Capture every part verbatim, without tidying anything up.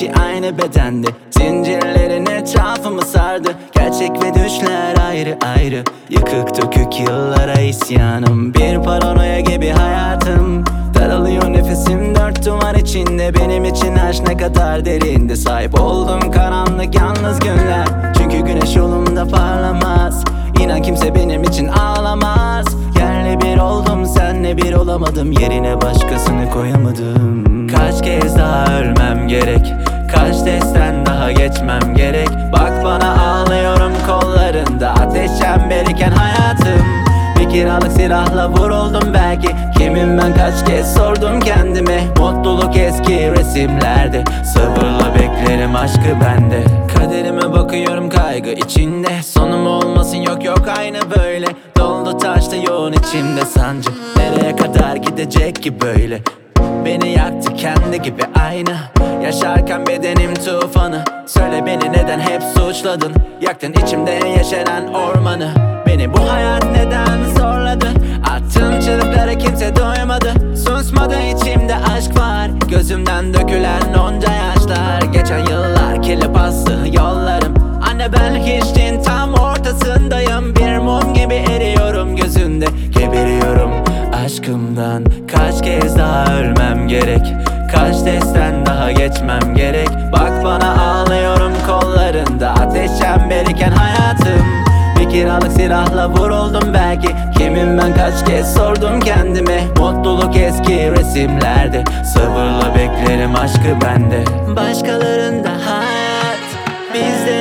iki aynı bedende, zincirlerin etrafımı sardı. Gerçek ve düşler ayrı ayrı, yıkık dökük yıllara isyanım. Bir paranoya gibi hayatım, daralıyor nefesim dört duvar içinde. Benim için aşk ne kadar derinde, sahip oldum karanlık yalnız günler. Çünkü güneş yolumda parlamaz, İnan kimse benim için ağlamaz. Yerle bir oldum, senle bir olamadım, yerine başkasını koyamadım. Kaç kez daha ölmem gerek, kaç testten daha geçmem gerek. Bak bana ağlıyorum kollarında, ateş çemberiken hayatım. Bir kiralık silahla vuruldum belki, kimim ben kaç kez sordum kendime. Mutluluk eski resimlerde, sabırla beklerim aşkı bende. Kaderime bakıyorum kaygı içinde, sonum olmasın yok yok aynı böyle. Doldu taştı yoğun içimde sancı, nereye kadar gidecek ki böyle. Beni yaktı kendi gibi aynı, yaşarken bedenim tufanı. Söyle beni neden hep suçladın, yaktın içimde yeşeren ormanı. Beni bu hayat neden zorladı, attığım çığlıklara kimse duymadı. Susmadı içimde aşk var, gözümden dökülen onca yaşlar. Geçen yıllar kirli paslı yollarım, anne ben hiçliğin tam ortasındayım. Bir mum gibi eriyorum gözünde, geberiyorum aşkımdan. Kaç kez daha ölmem gerek, kaç testten daha geçmem gerek. Bak bana ağlıyorum kollarında, ateş çemberiken hayatım. Bir kiralık silahla vuruldum belki, kimim ben kaç kez sordum kendime. Mutluluk eski resimlerde, sabırla beklerim aşkı bende. Başkalarında hayat, bizde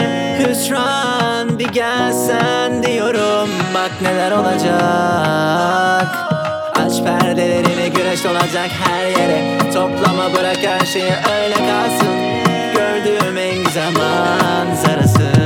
hüsran. Bir gelsen diyorum, bak neler olacak. Aç perdelerini, güneş olacak her yere. Toplama bırak her şeyi öyle kalsın, gördüğüm en güzel manzarası.